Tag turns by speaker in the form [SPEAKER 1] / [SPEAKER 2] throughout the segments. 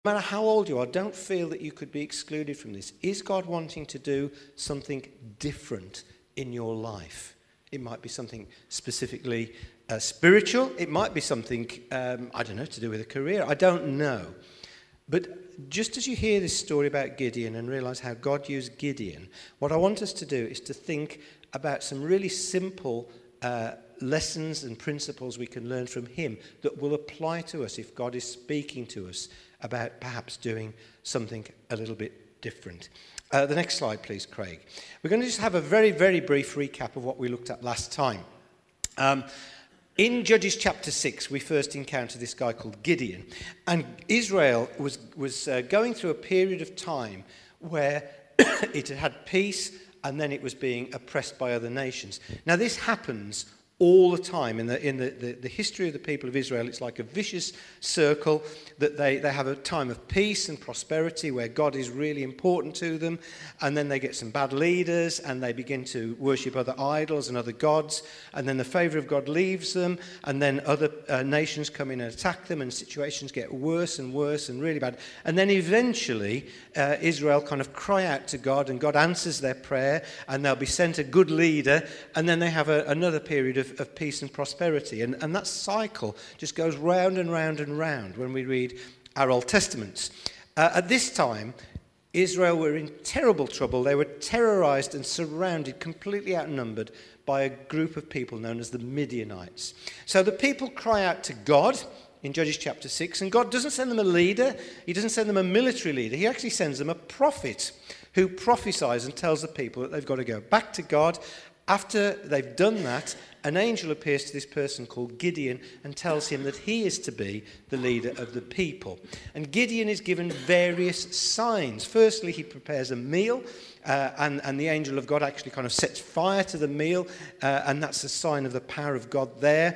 [SPEAKER 1] No matter how old you are, don't feel that you could be excluded from this. Is God wanting to do something different in your life? It might be something specifically spiritual. It might be something, to do with a career. I don't know. But just as you hear this story about Gideon and realize how God used Gideon, what I want us to do is to think about some really simple lessons and principles we can learn from him that will apply to us if God is speaking to us about perhaps doing something a little bit different. The next slide, please, Craig. We're going to just have a very, very brief recap of what we looked at last time. In Judges chapter 6, we first encounter this guy called Gideon. And Israel was going through a period of time where it had peace and then it was being oppressed by other nations. Now, this happens all the time. In the history of the people of Israel, it's like a vicious circle that they have a time of peace and prosperity where God is really important to them, and then they get some bad leaders and they begin to worship other idols and other gods, and then the favour of God leaves them, and then other nations come in and attack them, and situations get worse and worse and really bad. And then eventually Israel kind of cry out to God, and God answers their prayer, and they'll be sent a good leader, and then they have another period of peace and prosperity. And that cycle just goes round and round and round when we read our Old Testaments. At this time, Israel were in terrible trouble. They were terrorized and surrounded, completely outnumbered by a group of people known as the Midianites. So the people cry out to God in Judges chapter 6, and God doesn't send them a leader. He doesn't send them a military leader. He actually sends them a prophet who prophesies and tells the people that they've got to go back to God. After they've done that, an angel appears to this person called Gideon and tells him that he is to be the leader of the people. And Gideon is given various signs. Firstly, he prepares a meal, and the angel of God actually kind of sets fire to the meal, and that's a sign of the power of God there.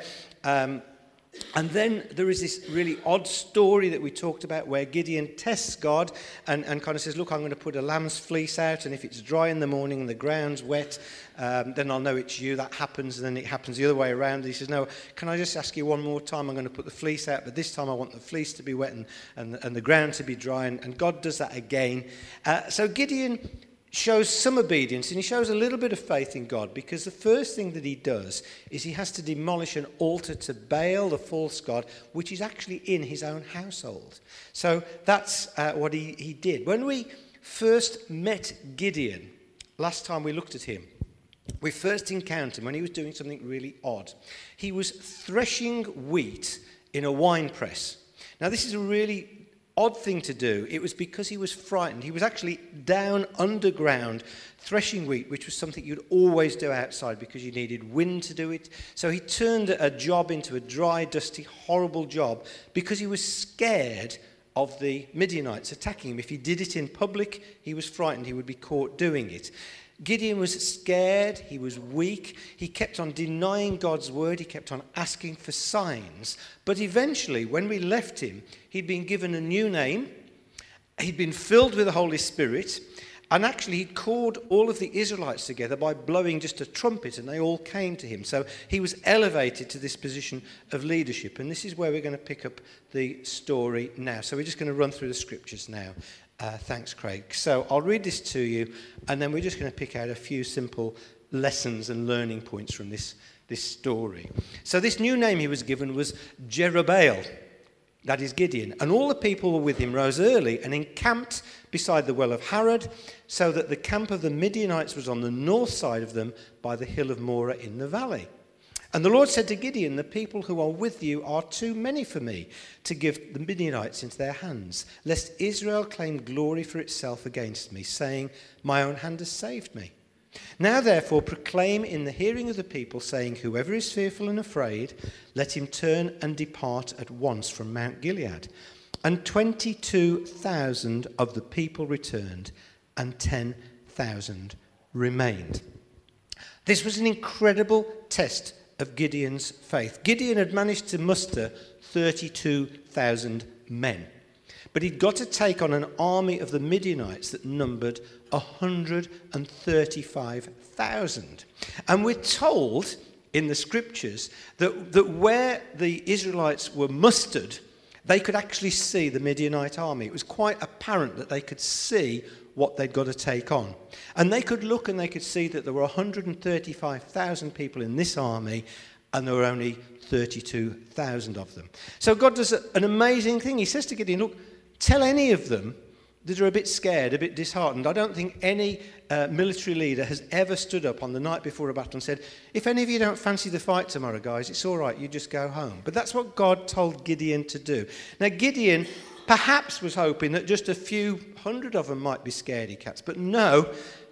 [SPEAKER 1] And then there is this really odd story that we talked about where Gideon tests God and kind of says, look, I'm going to put a lamb's fleece out, and if it's dry in the morning and the ground's wet, then I'll know it's you. That happens, and then it happens the other way around. He says, no, can I just ask you one more time? I'm going to put the fleece out, but this time I want the fleece to be wet and the ground to be dry, and God does that again. So Gideon shows some obedience, and he shows a little bit of faith in God, because the first thing that he does is he has to demolish an altar to Baal, the false god, which is actually in his own household. So that's what he did. When we first met Gideon, last time we looked at him, we first encountered him when he was doing something really odd. He was threshing wheat in a wine press. Now, this is a really odd thing to do. It was because he was frightened. He was actually down underground threshing wheat, which was something you'd always do outside because you needed wind to do it. So he turned a job into a dry, dusty, horrible job because he was scared of the Midianites attacking him. If he did it in public, he was frightened he would be caught doing it. Gideon was scared, he was weak, he kept on denying God's word, he kept on asking for signs. But eventually, when we left him, he'd been given a new name, he'd been filled with the Holy Spirit, and actually he'd called all of the Israelites together by blowing just a trumpet, and they all came to him. So he was elevated to this position of leadership, and this is where we're going to pick up the story now. So we're just going to run through the scriptures now. Thanks, Craig. So I'll read this to you, and then we're just going to pick out a few simple lessons and learning points from this story. So this new name he was given was Jerubbaal, that is Gideon. And all the people were with him rose early and encamped beside the well of Harod, so that the camp of the Midianites was on the north side of them by the hill of Moreh in the valley. And the Lord said to Gideon, the people who are with you are too many for me to give the Midianites into their hands, lest Israel claim glory for itself against me, saying, my own hand has saved me. Now therefore proclaim in the hearing of the people, saying, whoever is fearful and afraid, let him turn and depart at once from Mount Gilead. And 22,000 of the people returned, and 10,000 remained. This was an incredible test of Gideon's faith. Gideon had managed to muster 32,000 men. But he'd got to take on an army of the Midianites that numbered 135,000. And we're told in the scriptures that where the Israelites were mustered, They could actually see the Midianite army. It was quite apparent that they could see what they'd got to take on. And they could look and they could see that there were 135,000 people in this army and there were only 32,000 of them. So God does an amazing thing. He says to Gideon, look, tell any of them that are a bit scared, a bit disheartened. I don't think any military leader has ever stood up on the night before a battle and said, if any of you don't fancy the fight tomorrow, guys, it's all right, you just go home. But that's what God told Gideon to do. Now, Gideon perhaps was hoping that just a few hundred of them might be scaredy cats. But no,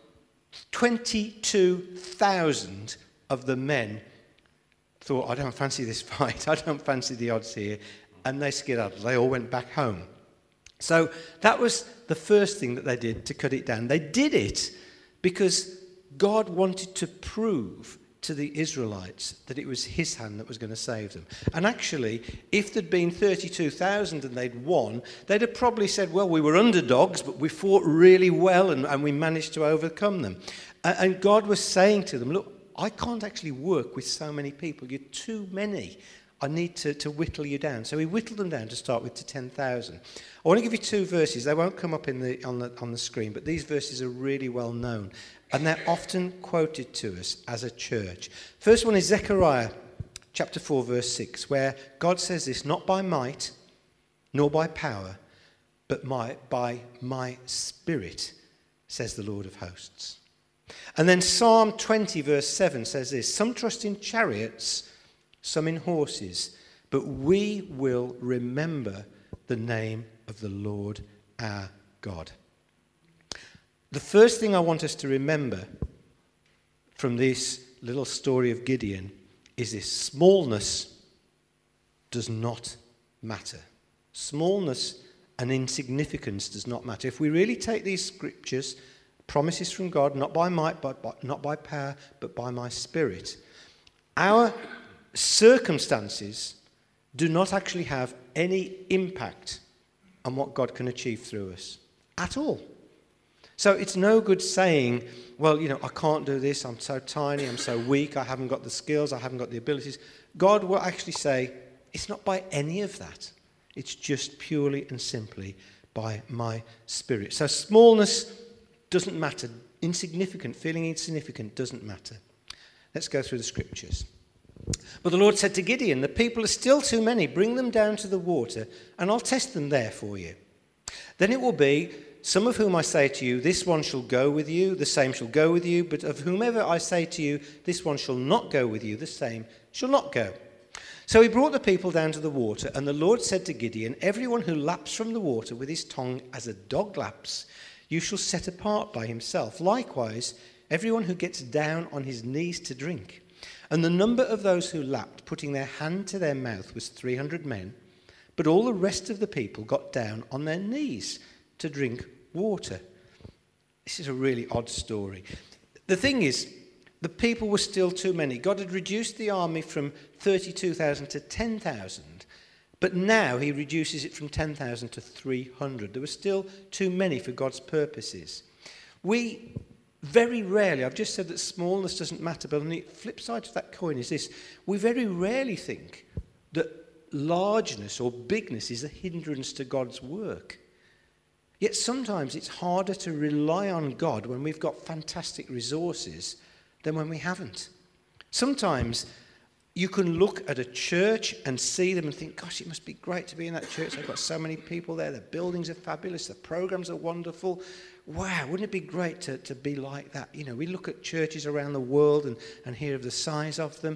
[SPEAKER 1] 22,000 of the men thought, I don't fancy this fight, I don't fancy the odds here. And they skedaddled. They all went back home. So that was the first thing that they did to cut it down. They did it because God wanted to prove to the Israelites that it was his hand that was going to save them. And actually, if there'd been 32,000 and they'd won, they'd have probably said, well, we were underdogs, but we fought really well and we managed to overcome them. And God was saying to them, look, I can't actually work with so many people. You're too many. I need to whittle you down. So he whittled them down to start with to 10,000. I want to give you two verses. They won't come up on the screen, but these verses are really well known. And they're often quoted to us as a church. First one is Zechariah chapter 4, verse 6, where God says this, not by might, nor by power, but by my spirit, says the Lord of hosts. And then Psalm 20, verse 7 says this, some trust in chariots, some in horses, but we will remember the name of the Lord our God. The first thing I want us to remember from this little story of Gideon is this: smallness does not matter. Smallness and insignificance does not matter. If we really take these scriptures, promises from God, not by might, not by power, but by my spirit, our circumstances do not actually have any impact on what God can achieve through us at all. So it's no good saying, well, I can't do this, I'm so tiny, I'm so weak, I haven't got the skills, I haven't got the abilities. God will actually say, it's not by any of that. It's just purely and simply by my spirit. So smallness doesn't matter. Feeling insignificant doesn't matter. Let's go through the scriptures. But the Lord said to Gideon, the people are still too many. Bring them down to the water, and I'll test them there for you. Then it will be, some of whom I say to you, this one shall go with you, the same shall go with you. But of whomever I say to you, this one shall not go with you, the same shall not go. So he brought the people down to the water, and the Lord said to Gideon, everyone who laps from the water with his tongue as a dog laps, you shall set apart by himself. Likewise, everyone who gets down on his knees to drink. And the number of those who lapped, putting their hand to their mouth, was 300 men. But all the rest of the people got down on their knees to drink water. This is a really odd story. The thing is, the people were still too many. God had reduced the army from 32,000 to 10,000. But now he reduces it from 10,000 to 300. There were still too many for God's purposes. We very rarely, I've just said that smallness doesn't matter, but on the flip side of that coin is this: we very rarely think that largeness or bigness is a hindrance to God's work. Yet sometimes it's harder to rely on God when we've got fantastic resources than when we haven't. Sometimes you can look at a church and see them and think, gosh, it must be great to be in that church. They've got so many people there. The buildings are fabulous. The programs are wonderful. Wow, wouldn't it be great to be like that? We look at churches around the world and hear of the size of them.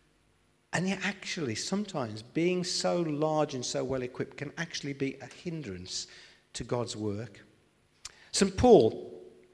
[SPEAKER 1] And yet actually, sometimes being so large and so well equipped can actually be a hindrance to God's work. St. Paul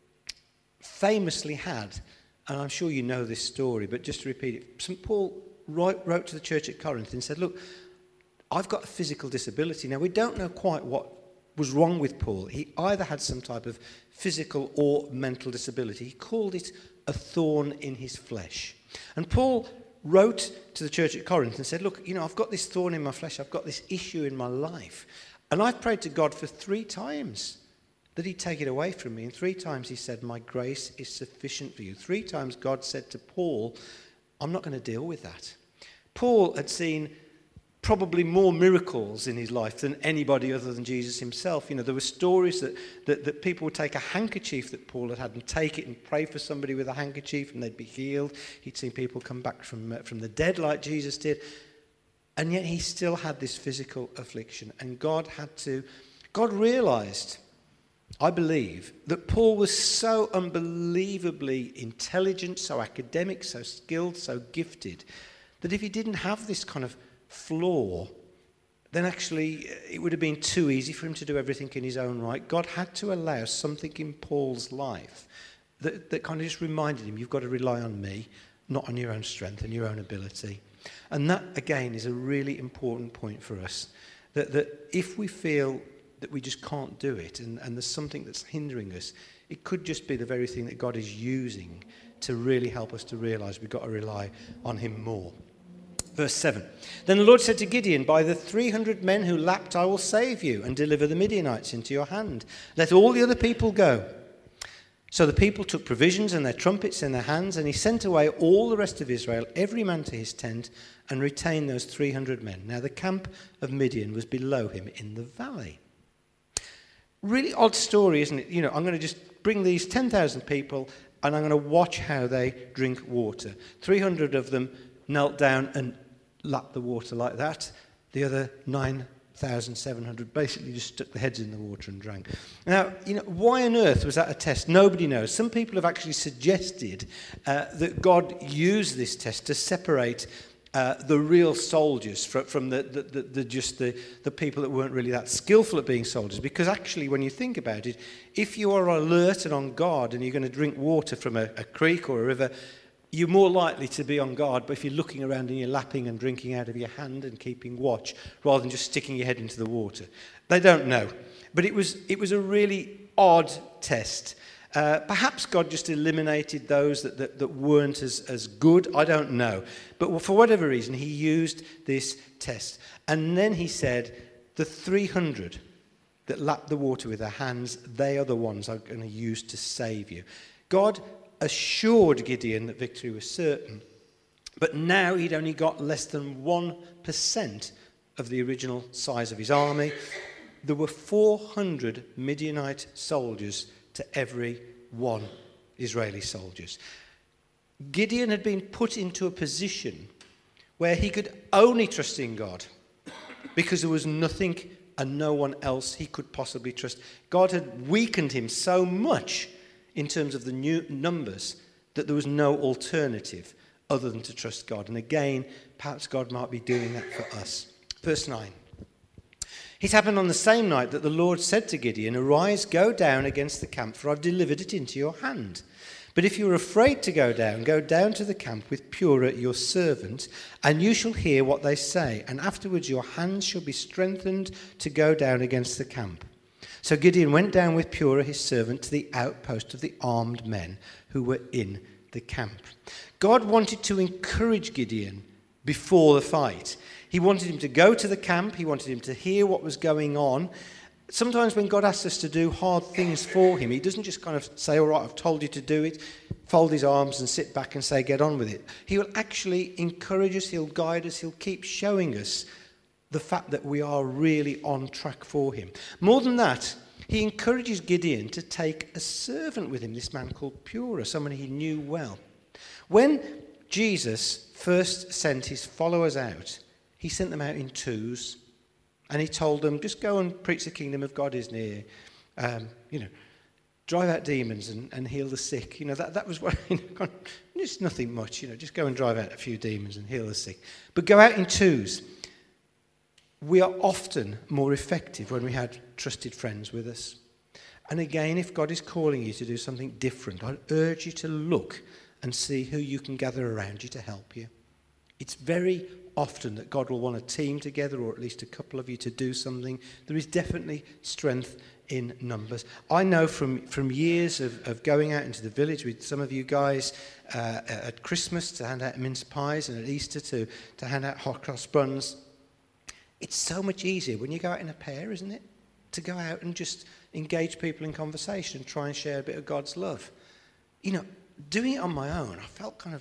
[SPEAKER 1] famously had, and I'm sure you know this story, but just to repeat it, St. Paul wrote to the church at Corinth and said, look, I've got a physical disability. Now, we don't know quite what was wrong with Paul. He either had some type of physical or mental disability. He called it a thorn in his flesh. And Paul wrote to the church at Corinth and said, look, I've got this thorn in my flesh. I've got this issue in my life. And I've prayed to God for 3 times that he'd take it away from me. And 3 times he said, my grace is sufficient for you. 3 times God said to Paul, I'm not going to deal with that. Paul had seen probably more miracles in his life than anybody other than Jesus himself. You know, there were stories that people would take a handkerchief that Paul had and take it and pray for somebody with a handkerchief and they'd be healed. He'd seen people come back from the dead like Jesus did. And yet he still had this physical affliction. And God realized, I believe, that Paul was so unbelievably intelligent, so academic, so skilled, so gifted, that if he didn't have this kind of flaw, then actually it would have been too easy for him to do everything in his own right. God had to allow something in Paul's life that kind of just reminded him, you've got to rely on me, not on your own strength and your own ability. And that, again, is a really important point for us, that if we feel that we just can't do it and there's something that's hindering us, it could just be the very thing that God is using to really help us to realise we've got to rely on him more. Verse 7. Then the Lord said to Gideon, by the 300 men who lapped I will save you and deliver the Midianites into your hand. Let all the other people go. So the people took provisions and their trumpets in their hands, and he sent away all the rest of Israel, every man to his tent, and retained those 300 men. Now the camp of Midian was below him in the valley. Really odd story, isn't it? You know, I'm going to just bring these 10,000 people and I'm going to watch how they drink water. 300 of them knelt down and lapped the water like that. The other 9,700 basically just stuck their heads in the water and drank. Now, you know, why on earth was that a test? Nobody knows. Some people have actually suggested that God used this test to separate the real soldiers from the people that weren't really that skillful at being soldiers. Because actually, when you think about it, if you are alert and on guard and you're going to drink water from a creek or a river, you're more likely to be on guard. But if you're looking around and you're lapping and drinking out of your hand and keeping watch, rather than just sticking your head into the water, they don't know. But it was a really odd test. Perhaps God just eliminated those that weren't as good. I don't know. But for whatever reason, he used this test. And then he said, the 300 that lapped the water with their hands, they are the ones I'm going to use to save you. God assured Gideon that victory was certain. But now he'd only got less than 1% of the original size of his army. There were 400 Midianite soldiers to every one Israeli soldiers. Gideon had been put into a position where he could only trust in God because there was nothing and no one else he could possibly trust. God had weakened him so much in terms of the new numbers that there was no alternative other than to trust God. And again, perhaps God might be doing that for us. Verse 9. It happened on the same night that the Lord said to Gideon, arise, go down against the camp, for I've delivered it into your hand. But if you are afraid to go down to the camp with Purah your servant, and you shall hear what they say, and afterwards your hands shall be strengthened to go down against the camp. So Gideon went down with Purah his servant to the outpost of the armed men who were in the camp. God wanted to encourage Gideon before the fight. He wanted him to go to the camp. He wanted him to hear what was going on. Sometimes when God asks us to do hard things for him, he doesn't just kind of say, all right, I've told you to do it, fold his arms and sit back and say, get on with it. He will actually encourage us. He'll guide us. He'll keep showing us the fact that we are really on track for him. More than that, he encourages Gideon to take a servant with him, this man called Purah, someone he knew well. When Jesus first sent his followers out, he sent them out in twos, and he told them, just go and preach the kingdom of God is near. Drive out demons and heal the sick. That was what, it's nothing much, just go and drive out a few demons and heal the sick. But go out in twos. We are often more effective when we had trusted friends with us. And again, if God is calling you to do something different, I urge you to look and see who you can gather around you to help you. It's very often that God will want a team together, or at least a couple of you to do something. There is definitely strength in numbers. I know from years of going out into the village with some of you guys at Christmas to hand out mince pies, and at Easter to hand out hot cross buns. It's so much easier when you go out in a pair, isn't it? To go out and just engage people in conversation, try and share a bit of God's love. Doing it on my own, I felt kind of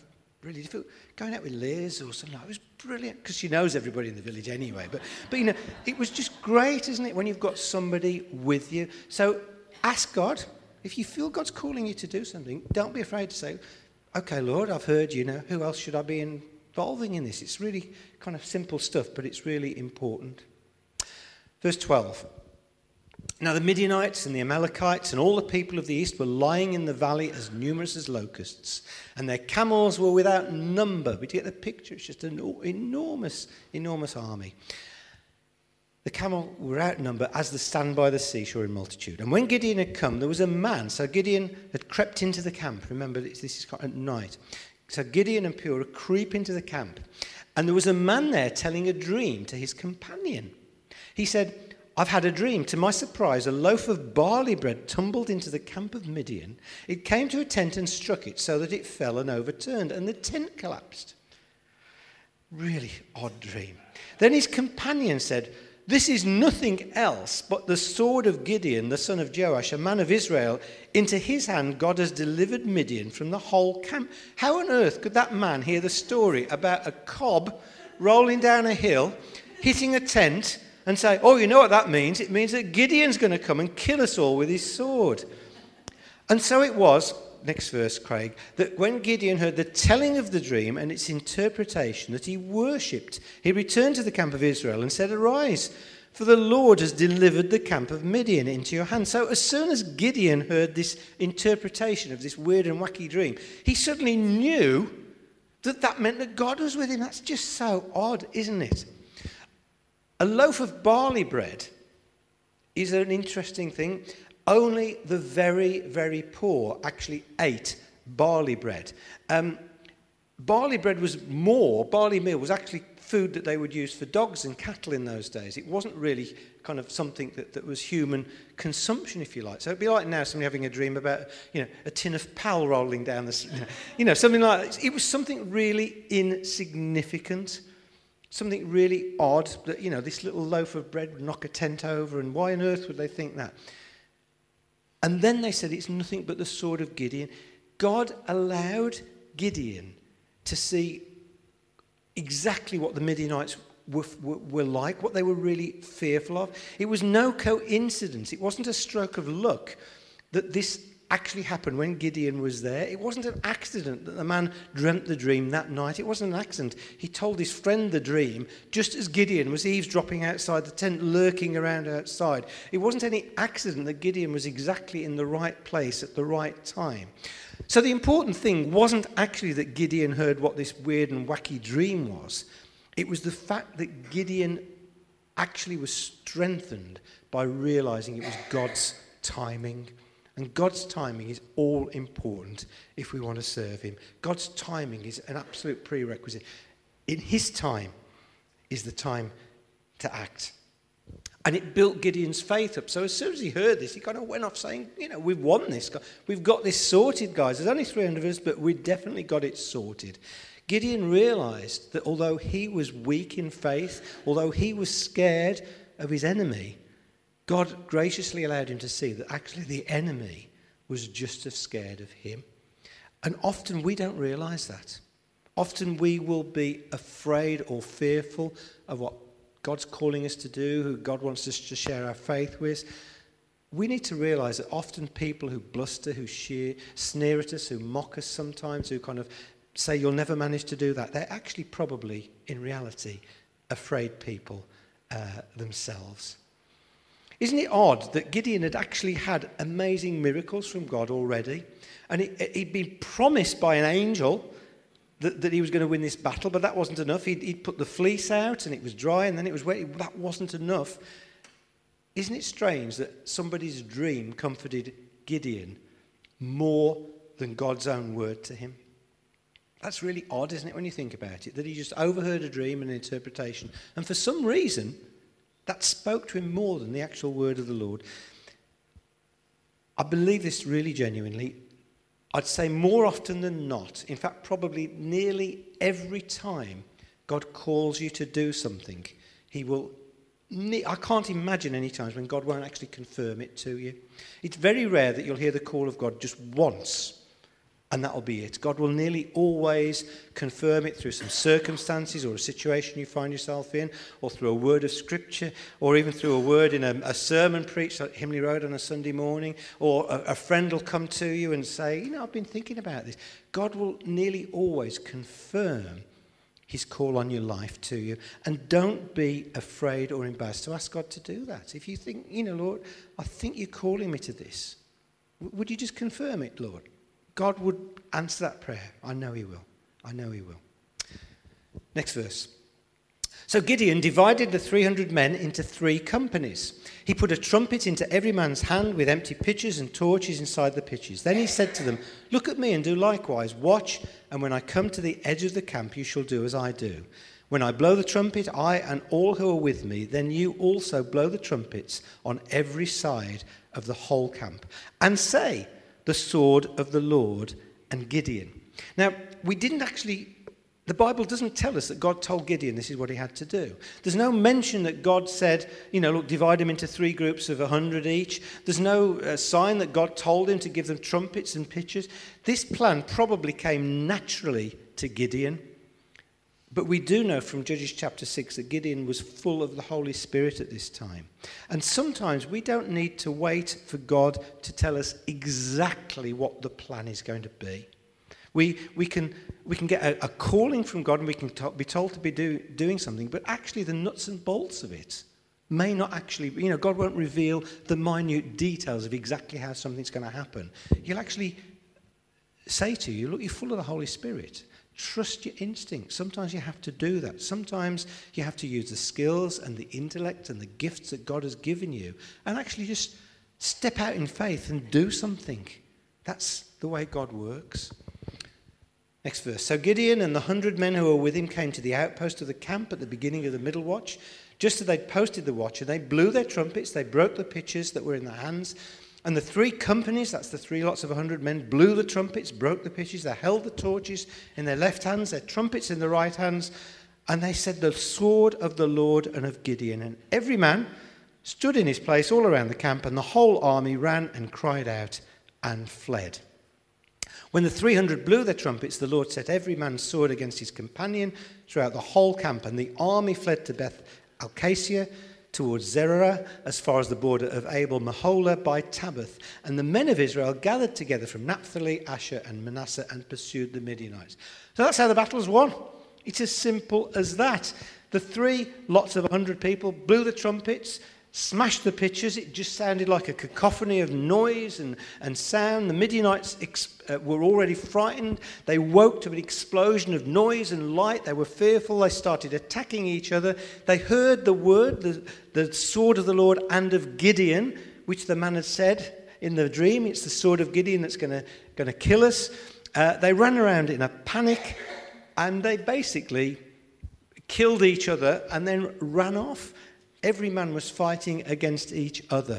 [SPEAKER 1] brilliant. If it, going out with Liz or something, it was brilliant, because she knows everybody in the village anyway. But you know, it was just great, isn't it, when you've got somebody with you. So ask God. If you feel God's calling you to do something, don't be afraid to say, okay, Lord, I've heard you now. Who else should I be involving in this? It's really kind of simple stuff, but it's really important. Verse 12. Now the Midianites and the Amalekites and all the people of the east were lying in the valley as numerous as locusts, and their camels were without number. But you get the picture, it's just an enormous, enormous army. The camel were outnumbered as the sand by the seashore in multitude. And when Gideon had come, there was a man. So Gideon had crept into the camp. Remember, this is at night. So Gideon and Purah creep into the camp. And there was a man there telling a dream to his companion. He said, I've had a dream. To my surprise, a loaf of barley bread tumbled into the camp of Midian. It came to a tent and struck it so that it fell and overturned, and the tent collapsed. Really odd dream. Then his companion said, this is nothing else but the sword of Gideon, the son of Joash, a man of Israel. Into his hand God has delivered Midian from the whole camp. How on earth could that man hear the story about a cob rolling down a hill, hitting a tent, and say, oh, you know what that means? It means that Gideon's going to come and kill us all with his sword. And so it was, next verse, Craig, that when Gideon heard the telling of the dream and its interpretation, that he worshipped. He returned to the camp of Israel and said, arise, for the Lord has delivered the camp of Midian into your hand. So as soon as Gideon heard this interpretation of this weird and wacky dream, he suddenly knew that meant that God was with him. That's just so odd, isn't it? A loaf of barley bread is an interesting thing. Only the very, very poor actually ate barley bread. Barley bread was barley meal was actually food that they would use for dogs and cattle in those days. It wasn't really kind of something that was human consumption, if you like. So it'd be like now somebody having a dream about, a tin of pal rolling down the, something like that. It was something really insignificant. Something really odd that, this little loaf of bread would knock a tent over, and why on earth would they think that? And then they said it's nothing but the sword of Gideon. God allowed Gideon to see exactly what the Midianites were like, what they were really fearful of. It was no coincidence. It wasn't a stroke of luck that this actually happened when Gideon was there. It wasn't an accident that the man dreamt the dream that night. It wasn't an accident. He told his friend the dream just as Gideon was eavesdropping outside the tent, lurking around outside. It wasn't any accident that Gideon was exactly in the right place at the right time. So the important thing wasn't actually that Gideon heard what this weird and wacky dream was. It was the fact that Gideon actually was strengthened by realizing it was God's timing. And God's timing is all important if we want to serve him. God's timing is an absolute prerequisite. In his time is the time to act. And it built Gideon's faith up. So as soon as he heard this, he kind of went off saying, we've won this. We've got this sorted, guys. There's only 300 of us, but we definitely got it sorted. Gideon realized that although he was weak in faith, although he was scared of his enemy, God graciously allowed him to see that actually the enemy was just as scared of him. And often we don't realize that. Often we will be afraid or fearful of what God's calling us to do, who God wants us to share our faith with. We need to realize that often people who bluster, who sneer at us, who mock us sometimes, who kind of say you'll never manage to do that, they're actually probably, in reality, afraid people themselves. Isn't it odd that Gideon had actually had amazing miracles from God already? And he'd been promised by an angel that he was going to win this battle, but that wasn't enough. He'd put the fleece out and it was dry and then it was wet. That wasn't enough. Isn't it strange that somebody's dream comforted Gideon more than God's own word to him? That's really odd, isn't it, when you think about it? That he just overheard a dream and an interpretation. And for some reason, that spoke to him more than the actual word of the Lord. I believe this really genuinely. I'd say more often than not, in fact, probably nearly every time God calls you to do something, I can't imagine any times when God won't actually confirm it to you. It's very rare that you'll hear the call of God just once and that'll be it. God will nearly always confirm it through some circumstances or a situation you find yourself in, or through a word of scripture, or even through a word in a sermon preached at Himley Road on a Sunday morning, or a friend will come to you and say, I've been thinking about this. God will nearly always confirm His call on your life to you. And don't be afraid or embarrassed to ask God to do that. If you think, Lord, I think you're calling me to this, would you just confirm it, Lord? God would answer that prayer. I know He will. I know He will. Next verse. So Gideon divided the 300 men into 3 companies. He put a trumpet into every man's hand with empty pitchers and torches inside the pitchers. Then he said to them, look at me and do likewise. Watch, and when I come to the edge of the camp, you shall do as I do. When I blow the trumpet, I and all who are with me, then you also blow the trumpets on every side of the whole camp. And say, the sword of the Lord and Gideon. Now, the Bible doesn't tell us that God told Gideon this is what he had to do. There's no mention that God said, look, divide them into 3 groups of 100 each. There's no sign that God told him to give them trumpets and pitchers. This plan probably came naturally to Gideon. But we do know from Judges chapter 6 that Gideon was full of the Holy Spirit at this time. And sometimes we don't need to wait for God to tell us exactly what the plan is going to be. We can get a calling from God, and we can be told to be doing something, but actually the nuts and bolts of it may not actually, God won't reveal the minute details of exactly how something's going to happen. He'll actually say to you, look, you're full of the Holy Spirit. Trust your instinct. Sometimes you have to do that. Sometimes you have to use the skills and the intellect and the gifts that God has given you and actually just step out in faith and do something. That's the way God works. Next verse. So Gideon and the 100 men who were with him came to the outpost of the camp at the beginning of the middle watch, just as they'd posted the watch, and they blew their trumpets, they broke the pitchers that were in their hands, and the 3 companies, that's the 3 lots of 100 men, blew the trumpets, broke the pitchers, they held the torches in their left hands, their trumpets in the right hands, and they said, the sword of the Lord and of Gideon. And every man stood in his place all around the camp, and the whole army ran and cried out and fled. When the 300 blew their trumpets, the Lord set every man's sword against his companion throughout the whole camp, and the army fled to Beth Alcacia, towards Zerah, as far as the border of Abel Meholah by Tabbath. And the men of Israel gathered together from Naphtali, Asher, and Manasseh and pursued the Midianites. So that's how the battle was won. It's as simple as that. The 3 lots of 100 people blew the trumpets, smashed the pitchers. It just sounded like a cacophony of noise and sound. The Midianites were already frightened. They woke to an explosion of noise and light. They were fearful. They started attacking each other. They heard the word, the sword of the Lord and of Gideon, which the man had said in the dream. It's the sword of Gideon that's going to kill us. They ran around in a panic, and they basically killed each other and then ran off. Every man was fighting against each other.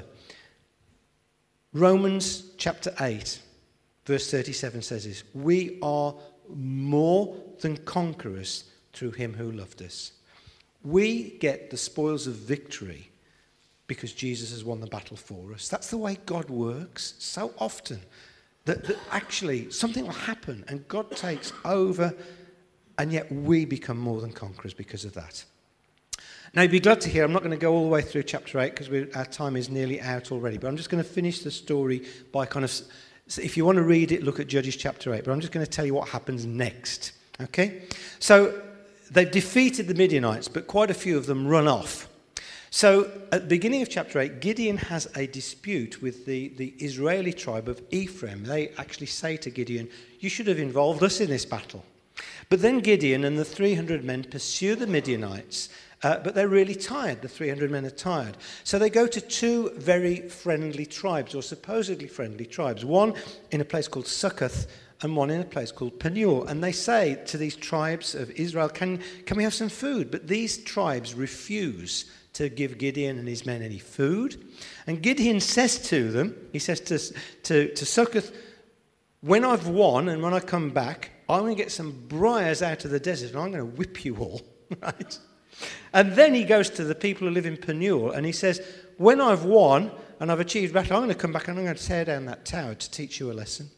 [SPEAKER 1] Romans chapter 8, verse 37 says this, we are more than conquerors through him who loved us. We get the spoils of victory because Jesus has won the battle for us. That's the way God works so often. That actually something will happen and God takes over, and yet we become more than conquerors because of that. Now, you'd be glad to hear, I'm not going to go all the way through chapter 8 because our time is nearly out already, but I'm just going to finish the story by if you want to read it, look at Judges chapter 8, but I'm just going to tell you what happens next. Okay? So, they've defeated the Midianites, but quite a few of them run off. So, at the beginning of chapter 8, Gideon has a dispute with the Israeli tribe of Ephraim. They actually say to Gideon, you should have involved us in this battle. But then Gideon and the 300 men pursue the Midianites, but they're really tired. The 300 men are tired. So they go to 2 very friendly tribes, or supposedly friendly tribes. One in a place called Succoth and one in a place called Peniel. And they say to these tribes of Israel, can we have some food? But these tribes refuse to give Gideon and his men any food. And Gideon says to them, he says to Succoth, when I've won and when I come back, I'm going to get some briars out of the desert and I'm going to whip you all. Right? And then he goes to the people who live in Peniel and he says, when I've won and I've achieved battle, I'm going to come back and I'm going to tear down that tower to teach you a lesson.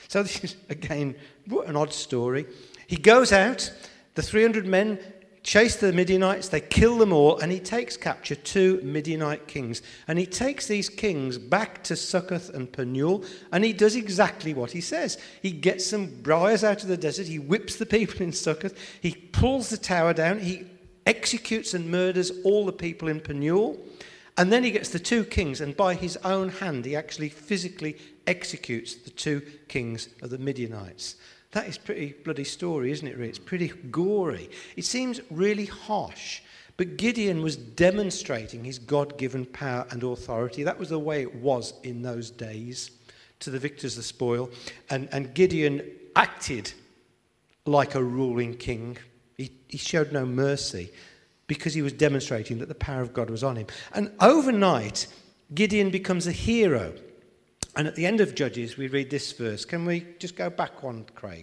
[SPEAKER 1] So this is, again, what an odd story. He goes out, the 300 men chase the Midianites, they kill them all, and he takes capture 2 Midianite kings. And he takes these kings back to Succoth and Penuel, and he does exactly what he says. He gets some briars out of the desert, he whips the people in Succoth, he pulls the tower down, he executes and murders all the people in Penuel, and then he gets the 2 kings, and by his own hand he actually physically executes the 2 kings of the Midianites. That is a pretty bloody story, isn't it, really? It's pretty gory. It seems really harsh, but Gideon was demonstrating his God-given power and authority. That was the way it was in those days. To the victors the spoil. And Gideon acted like a ruling king. He showed no mercy because he was demonstrating that the power of God was on him. And overnight, Gideon becomes a hero. And at the end of Judges, we read this verse. Can we just go back one, Craig?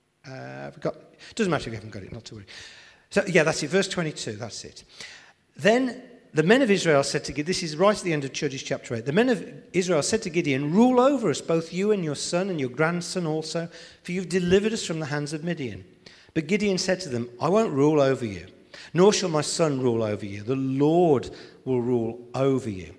[SPEAKER 1] Doesn't matter if you haven't got it, not to worry. So, yeah, that's it. Verse 22, that's it. Then the men of Israel said to Gideon, this is right at the end of Judges chapter 8. The men of Israel said to Gideon, rule over us, both you and your son and your grandson also, for you've delivered us from the hands of Midian. But Gideon said to them, I won't rule over you, nor shall my son rule over you. The Lord will rule over you.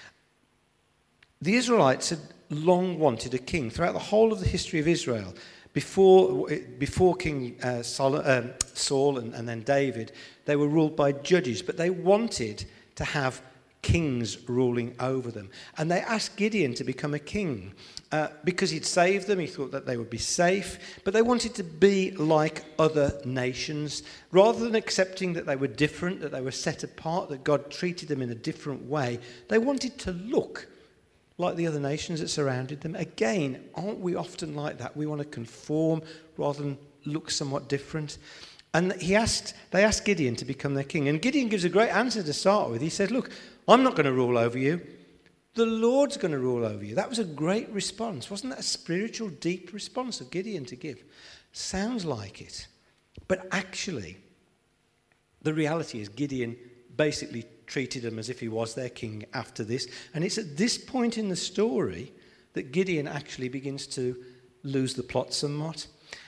[SPEAKER 1] The Israelites had long wanted a king. Throughout the whole of the history of Israel, before King Saul and then David, they were ruled by judges, but they wanted to have kings ruling over them. And they asked Gideon to become a king because he'd saved them. He thought that they would be safe, but they wanted to be like other nations. Rather than accepting that they were different, that they were set apart, that God treated them in a different way, they wanted to look like the other nations that surrounded them. Again, aren't we often like that? We want to conform rather than look somewhat different. And they asked Gideon to become their king. And Gideon gives a great answer to start with. He said, look, I'm not going to rule over you. The Lord's going to rule over you. That was a great response. Wasn't that a spiritual, deep response of Gideon to give? Sounds like it. But actually, the reality is Gideon basically treated him as if he was their king after this. And it's at this point in the story that Gideon actually begins to lose the plot somewhat.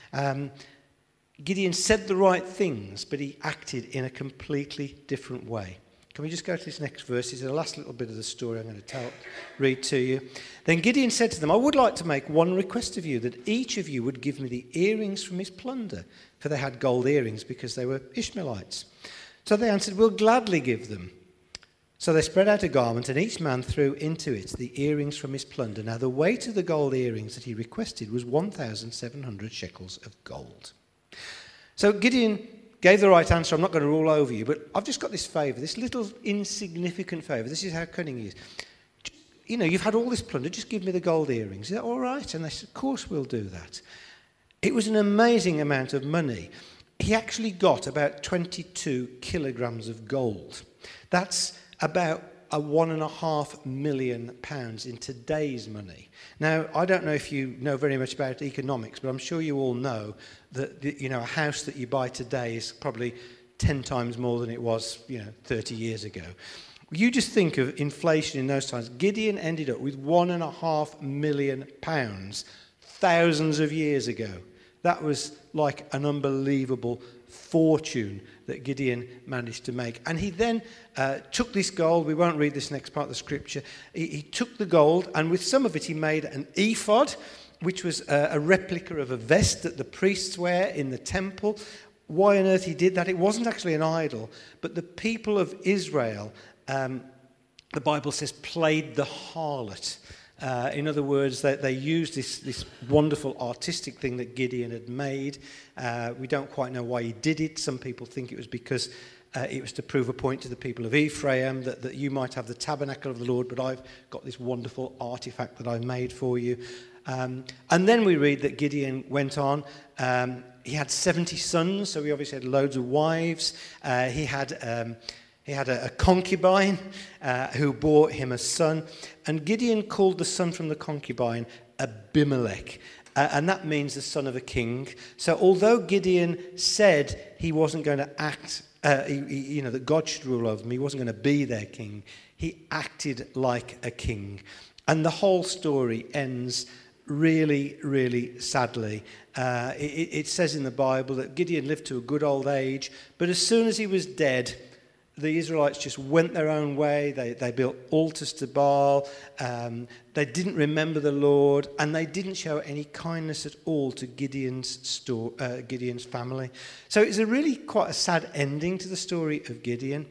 [SPEAKER 1] Gideon said the right things, but he acted in a completely different way. Can we just go to this next verse? It's the last little bit of the story I'm going to read to you. Then Gideon said to them, I would like to make one request of you, that each of you would give me the earrings from his plunder, for they had gold earrings because they were Ishmaelites. So they answered, we'll gladly give them. So they spread out a garment, and each man threw into it the earrings from his plunder. Now the weight of the gold earrings that he requested was 1,700 shekels of gold. So Gideon gave the right answer, I'm not going to rule over you, but I've just got this favour, this little insignificant favour. This is how cunning he is. You know, you've had all this plunder, just give me the gold earrings. Is that all right? And they said, of course we'll do that. It was an amazing amount of money. He actually got about 22 kilograms of gold. That's about £1.5 million in today's money. Now, I don't know if you know very much about economics, but I'm sure you all know that a house that you buy today is probably 10 times more than it was 30 years ago. You just think of inflation in those times. Gideon ended up with £1.5 million thousands of years ago. That was like an unbelievable fortune that Gideon managed to make. And he then took this gold. We won't read this next part of the scripture. He took the gold, and with some of it he made an ephod, which was a replica of a vest that the priests wear in the temple. Why on earth he did that? It wasn't actually an idol, but the people of Israel, the Bible says, played the harlot. In other words, they used this wonderful artistic thing that Gideon had made. We don't quite know why he did it. Some people think it was because it was to prove a point to the people of Ephraim that you might have the tabernacle of the Lord, but I've got this wonderful artifact that I made for you. And then we read that Gideon went on. He had 70 sons, so he obviously had loads of wives. He had a concubine who bore him a son. And Gideon called the son from the concubine Abimelech. And that means the son of a king. So although Gideon said he wasn't going to act, that God should rule over him, he wasn't going to be their king, he acted like a king. And the whole story ends really, really sadly. It says in the Bible that Gideon lived to a good old age, but as soon as he was dead, the Israelites just went their own way. They built altars to Baal. They didn't remember the Lord, and they didn't show any kindness at all to Gideon's family. So it's really quite a sad ending to the story of Gideon.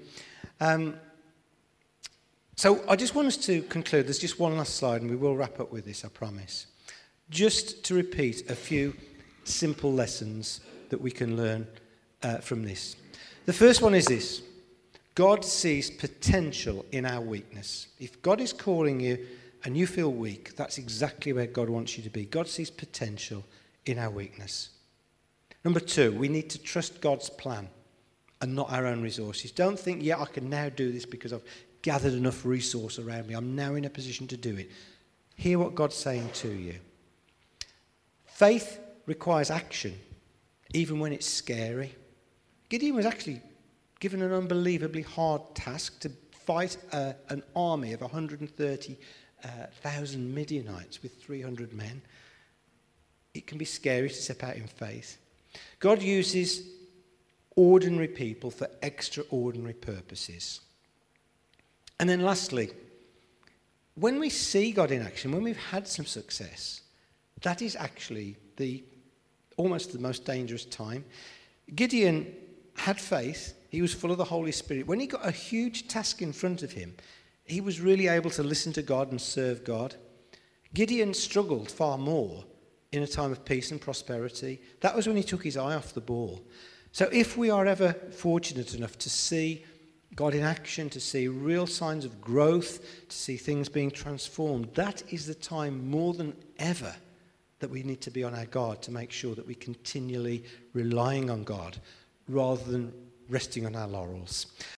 [SPEAKER 1] So I just want us to conclude. There's just one last slide, and we will wrap up with this, I promise. Just to repeat a few simple lessons that we can learn from this. The first one is this. God sees potential in our weakness. If God is calling you and you feel weak, that's exactly where God wants you to be. God sees potential in our weakness. Number 2, we need to trust God's plan and not our own resources. Don't think, I can now do this because I've gathered enough resource around me. I'm now in a position to do it. Hear what God's saying to you. Faith requires action, even when it's scary. Gideon was actually given an unbelievably hard task to fight an army of 130,000 Midianites with 300 men. It can be scary to step out in faith. God uses ordinary people for extraordinary purposes. And then lastly, when we see God in action, when we've had some success, that is actually almost the most dangerous time. Gideon had faith. He was full of the Holy Spirit. When he got a huge task in front of him, he was really able to listen to God and serve God. Gideon struggled far more in a time of peace and prosperity. That was when he took his eye off the ball. So if we are ever fortunate enough to see God in action, to see real signs of growth, to see things being transformed, that is the time more than ever that we need to be on our guard to make sure that we're continually relying on God rather than resting on our laurels.